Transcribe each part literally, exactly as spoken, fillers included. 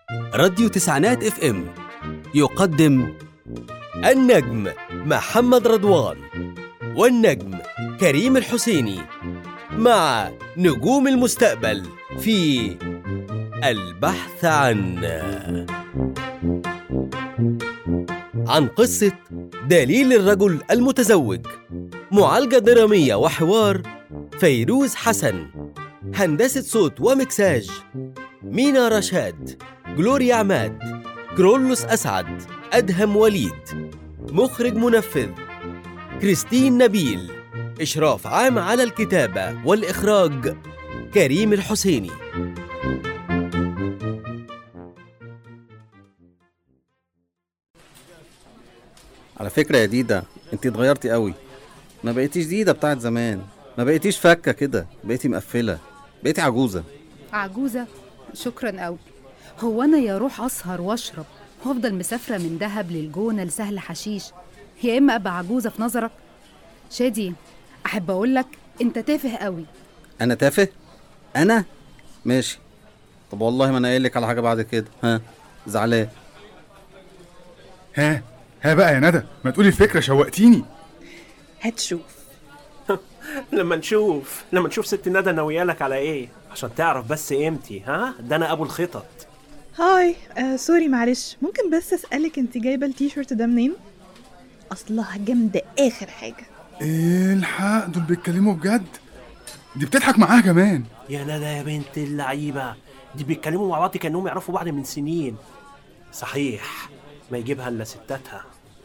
راديو تسعينات اف ام يقدم النجم محمد رضوان والنجم كريم الحسيني مع نجوم المستقبل في البحث عن عن قصة دليل الرجل المتزوج. معالجة درامية وحوار فيروز حسن. هندسة صوت ومكساج مينا رشاد، جلوريا عماد، كرولوس أسعد، أدهم وليد. مخرج منفذ كريستين نبيل. إشراف عام على الكتابة والإخراج كريم الحسيني. على فكرة يا ديدا، انت اتغيرتي قوي. ما بقيتيش ديدا بتاعت زمان، ما بقيتيش فكة كده، بقيتي مقفلة، بقيتي عجوزة. عجوزة؟ شكرا قوي. هو انا يا روح اسهر واشرب وافضل مسافرة من دهب للجونة لسهل حشيش، يا اما ابقى عجوزة في نظرك؟ شادي، احب اقولك انت تافه قوي. انا تافه؟ انا؟ ماشي. طب والله ما انا قايلك على حاجة بعد كده. ها زعلان؟ ها ها بقى يا ندى، ما تقولي الفكرة، شوقتيني. هتشوف. لما نشوف لما نشوف ست ندى ناويالك على ايه، عشان تعرف بس قيمتي. ها ده انا ابو الخطط. هاي آه سوري معلش، ممكن بس اسألك انت جايبة التيشيرت ده منين؟ اصلها جامدة اخر حاجة. ايه الحق، دول بيتكلموا بجد؟ دي بتضحك معاها كمان. يا ندى يا بنت اللعيبة، دي بيتكلموا مع بعض كأنهم يعرفوا بعض من سنين. صحيح ما يجيبها الا ستاتها.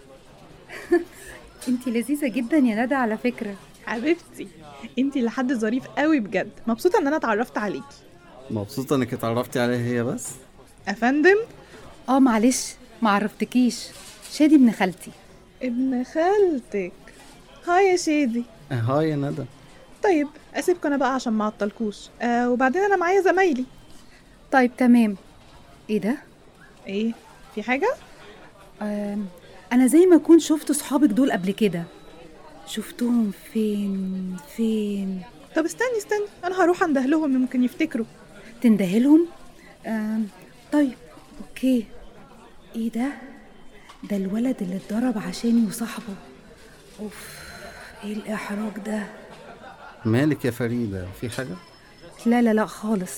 انت لذيذة جدا يا ندى على فكرة. حبيبتي انت اللي حد ظريف قوي بجد، مبسوطة ان انا اتعرفت عليكي. مبسوطة انك اتعرفتي عليها هي بس؟ افندم؟ اه معلش ما عرفتكيش، شادي ابن خالتي. ابن خالتك؟ هاي يا شادي. هاي يا ندى. طيب اسيبكم انا بقى عشان ما اعطلكوش، آه وبعدين انا معايا زمايلي. طيب تمام. ايه ده؟ ايه في حاجة؟ آه انا زي ما اكون شفت صحابك دول قبل كده. شفتهم فين فين؟ طب استني استني انا هروح اندهلهم يمكن يفتكروا. تندهلهم؟ آه طيب اوكي. ايه ده؟ ده الولد اللي اتضرب عشاني وصاحبه. اوف، ايه الاحراج ده؟ مالك يا فريدة، في حاجة؟ لا لا لا خالص.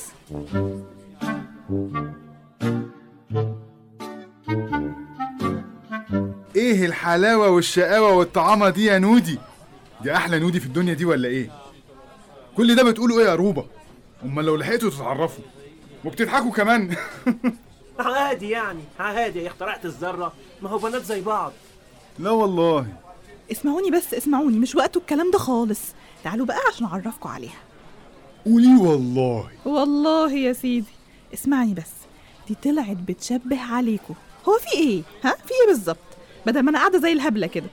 ايه الحلاوة والشقاوة والطعامة دي يا نودي؟ دي احلى نودي في الدنيا دي ولا ايه؟ كل ده بتقولوا ايه يا روبة؟ امال لو لحقتوا تتعرفوا وبتضحكوا كمان. عادي يعني، عادي. اخترعت الذرة، ما هو بنات زي بعض. لا والله. اسمعوني بس اسمعوني، مش وقته الكلام ده خالص. تعالوا بقى عشان اعرفكم عليها. قولي والله. والله يا سيدي اسمعني بس، دي طلعت بتشبه عليكم. هو في ايه؟ ها في ايه بالظبط؟ بدل ما انا قاعده زي الهبله كده.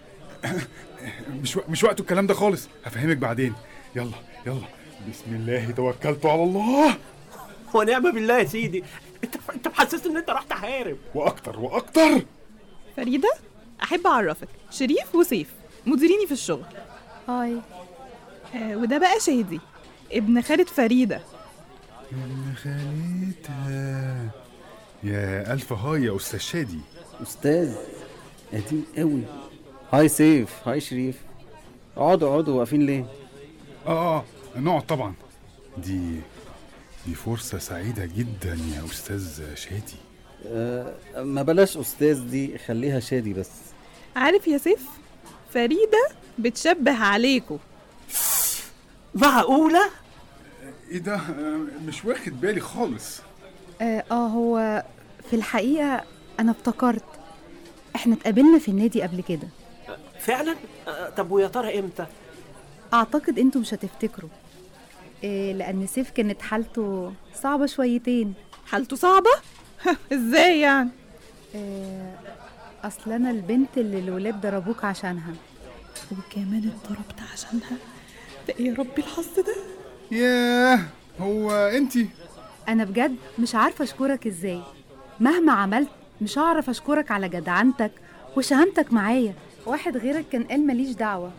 مش و... مش وقته الكلام ده خالص، هفهمك بعدين. يلا يلا، بسم الله توكلت على الله. ونعم بالله يا سيدي. انت انت محسس ان انت راح تحارب. واكتر واكتر. فريده، احب اعرفك شريف وسيف، مديريني في الشغل. هاي. آه وده بقى شادي، ابن خالة فريده. ابن خالتها. يا الف هاي يا استاذ شادي. استاذ قديم قوي. هاي سيف، هاي شريف. اقعدوا اقعدوا، واقفين ليه؟ اه اه نقعد طبعا. دي دي فرصة سعيدة جدا يا استاذ شادي. آه ما بلاش استاذ دي، خليها شادي بس. عارف يا سيف، فريده بتشبه عليكم. معقولة؟ ايه ده؟ مش واخد بالي خالص. اه, آه هو في الحقيقة انا افتكرت احنا اتقابلنا في النادي قبل كده. فعلا؟ آه، طب ويا ترى امتى؟ اعتقد انتوا مش هتفتكروا، إيه لان سيف كانت حالته صعبة شويتين. حالته صعبه؟ ازاي يعني؟ إيه اصل انا البنت اللي الولاد ضربوك عشانها. وكمان اتضربت عشانها؟ ده يا ربي الحظ ده. ياه، هو انتي؟ انا بجد مش عارفة اشكرك ازاي. مهما عملت مش هعرف اشكرك على جدعنتك وشهامتك معايا. واحد غيرك كان قال ماليش دعوة.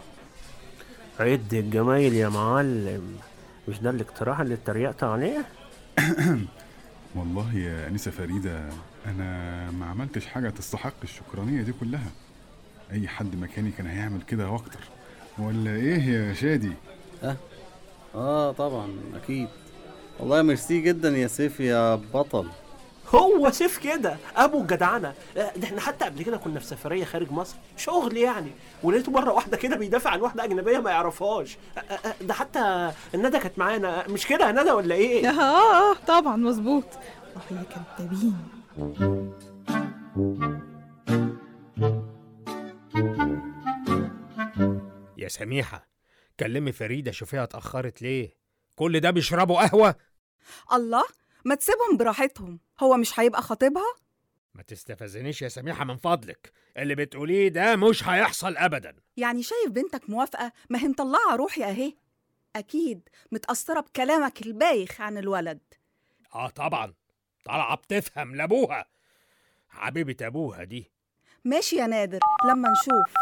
عد الجمايل يا معلم. مش ده الاقتراح اللي اتريقت عليه؟ والله يا أنسة فريدة أنا ما عملتش حاجة تستحق الشكرانية دي كلها. أي حد مكاني كان هيعمل كده واكتر، ولا إيه يا شادي؟ اه اه طبعا اكيد. والله ميرسي جدا يا سيف يا بطل. هو سيف كده ابو الجدعنه. ده احنا حتى قبل كده كنا في سفريه خارج مصر شغل يعني، ولقيته مره واحده كده بيدافع عن واحده اجنبيه ما يعرفهاش. ده حتى الندى كانت معانا، مش كده يا ندى ولا ايه؟ اه اه طبعا مظبوط. اه يا كدابين. يا سميحة كلمي فريدة شوفيها اتأخرت ليه؟ كل ده بيشربوا قهوة؟ الله، ما تسيبهم براحتهم، هو مش هيبقى خطيبها؟ ما تستفزنيش يا سميحة من فضلك، اللي بتقوليه ده مش هيحصل أبدا. يعني شايف بنتك موافقة؟ ما هي مطلعة روحي اهي. أكيد متأثرة بكلامك البايخ عن الولد. آه طبعا، طالعة بتفهم لأبوها، حبيبة أبوها دي. ماشي يا نادر لما نشوف.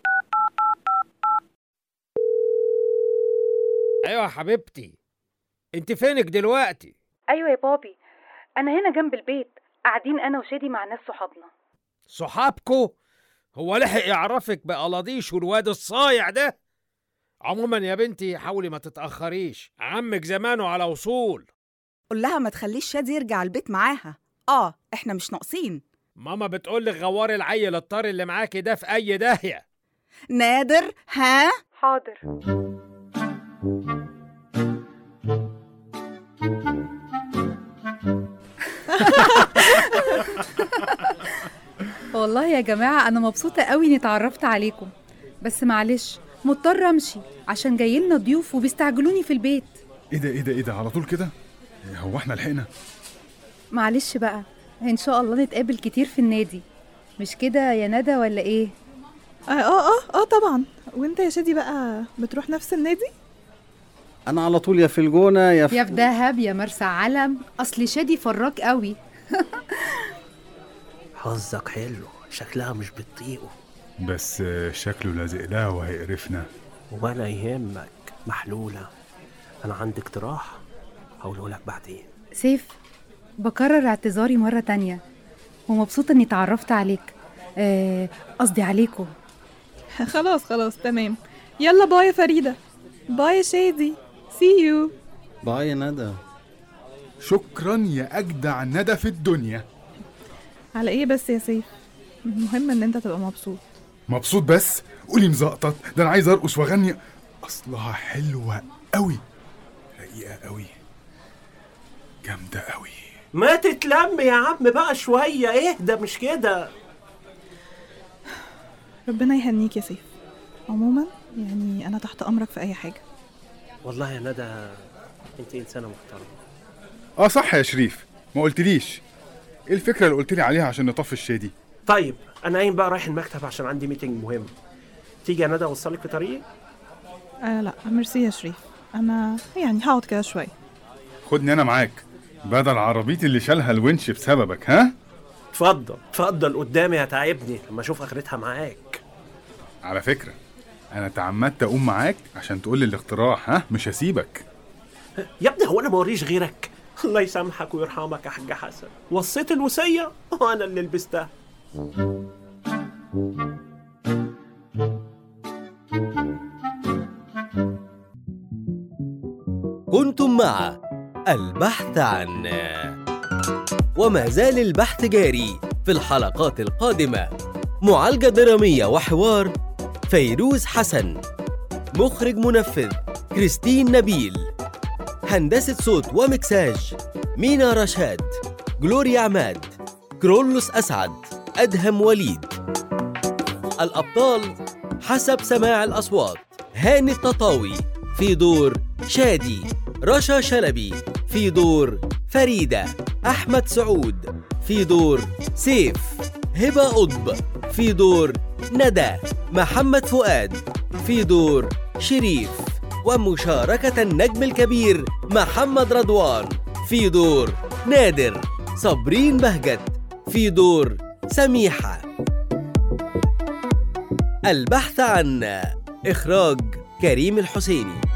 أيوة يا حبيبتي، أنت فينك دلوقتي؟ ايوه يا بابي، انا هنا جنب البيت قاعدين انا وشادي مع ناس صحابنا. صحابكو؟ هو لحق يعرفك بقلاضيش والواد الصايع ده؟ عموما يا بنتي حاولي ما تتأخريش، عمك زمانه على وصول. قول لها ما تخليش شادي يرجع البيت معاها. اه احنا مش ناقصين. ماما بتقولك غوري العيل الطاري اللي معاكي ده في أي داهية. نادر ها؟ حاضر. والله يا جماعة أنا مبسوطة قوي إني اتعرفت عليكم، بس معلش مضطرة أمشي عشان جايلنا ضيوف وبيستعجلوني في البيت. إيه ده إيه ده إيه ده على طول كده؟ هو إحنا لحقنا؟ معلش بقى، إن شاء الله نتقابل كتير في النادي، مش كده يا ندى ولا إيه؟ اه اه اه, آه طبعا. وانت يا شادي بقى بتروح نفس النادي؟ انا على طول يا في الجونة يا في يا في دهب يا مرسى علم، أصل شادي فراك قوي. حظك حلو، شكلها مش بتطيقه. بس شكله لازق لها وهيقرفنا. ولا يهمك، محلولة. أنا عندي اقتراح هقوله لك بعدين. سيف، بكرر اعتذاري مرة تانية، ومبسوطة إني اتعرفت عليك، قصدي آه عليكم. خلاص خلاص تمام. يلا باي يا فريدة. باي يا شادي. see you. باي يا ندى. شكرا يا أجدع ندى في الدنيا. على ايه بس يا سيف؟ المهم ان انت تبقى مبسوط. مبسوط بس؟ قولي مزقطط، ده أنا عايز أرقص وأغني. أصلها حلوة قوي، رقيقة قوي، جامدة قوي. ما تتلم يا عم بقى شوية، ايه ده مش كده. ربنا يهنيك يا سيف. عموما يعني انا تحت امرك في اي حاجة. والله يا ندى انت انسانة محترمة. اه صح يا شريف، ما قلتليش ايه الفكرة اللي قلتلي عليها عشان نطفي الشادي؟ طيب انا قايم بقى رايح المكتب عشان عندي ميتنج مهم. تيجي يا ندى اوصلك في طريقي؟ آه لا ميرسي يا شريف، انا يعني هقعد كده شوية. خدني انا معاك بدل عربيتي اللي شالها الونش بسببك. ها اتفضل اتفضل قدامي، هتعبني لما اشوف اخرتها معاك. على فكرة انا تعمدت اقوم معاك عشان تقولي الاقتراح، ها مش هسيبك يا ابني. هو انا موريش غيرك؟ الله يسامحك ويرحمك يا حاج حسن، وصيت الوصية وانا اللي لبستها. كنتم مع البحث عن، وما زال البحث جاري في الحلقات القادمة. معالجة درامية وحوار فيروز حسن، مخرج منفذ كريستين نبيل، هندسة صوت ومكساج مينا رشاد، جلوريا عماد، كرولوس أسعد، أدهم وليد. الأبطال حسب سماع الأصوات: هاني التطاوي في دور شادي، رشا شلبي في دور فريدة، أحمد سعود في دور سيف، هبة قطب في دور ندى، محمد فؤاد في دور شريف، ومشاركة النجم الكبير محمد رضوان في دور نادر، صابرين بهجت في دور سميحة. البحث عن، إخراج كريم الحسيني.